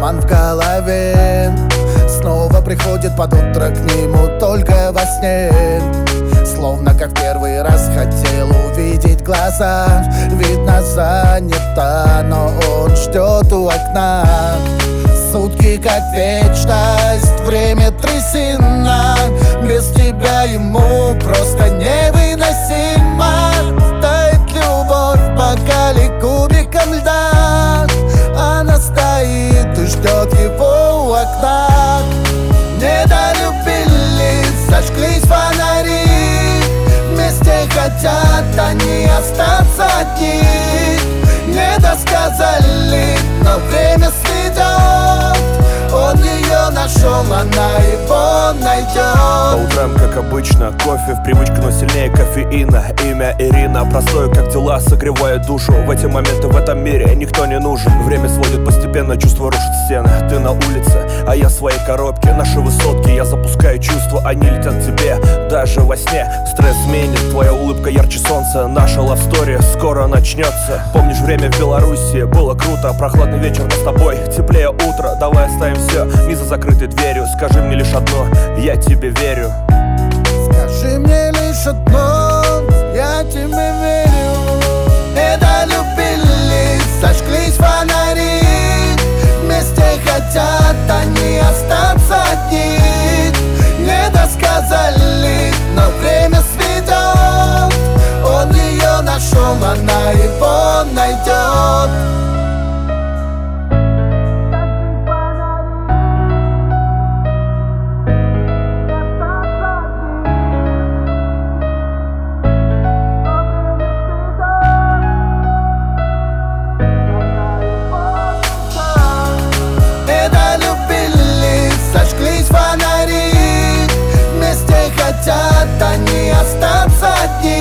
туман в голове. Снова приходит под утро к нему только во сне. Словно как в первый раз хотел увидеть глаза. Видно, занята, но он ждет у окна. Сутки как вечность, время трясина. Без тебя ему просто невыносимо. Тает любовь в бокале кубиком льда. Она стоит и ждет его у окна. Недолюбили, зажглись фонари. Вместе хотят они остаться одни. Не досказали, но время сведет. Он ее нашел, она его найдет. По утрам, как обычно, кофе в привычку, но сильнее кофеина. Имя Ирина, простое, как дела, согревает душу. В эти моменты в этом мире никто не нужен. Время сводит постепенно, чувства рушат стены. Ты на улице, а я в своей коробке. Наши высотки, я запускаю чувства, они летят к тебе даже во сне. Стресс сменит, твоя улыбка ярче солнца. Наша лавстори скоро начнется. Помнишь время в Беларуси? Было круто, прохладный вечер, но с тобой теплее утро. Давай оставим все не за закрытой дверью. Скажи мне лишь одно, я тебе верю. Скажи мне лишь одно, я тебе верю. Недолюбили, зажглись фонари. Вместе хотят они остаться одни. Не досказали, но время сведет. Он ее нашел, она его найдет. Зажглись фонари. Вместе хотят они остаться одни.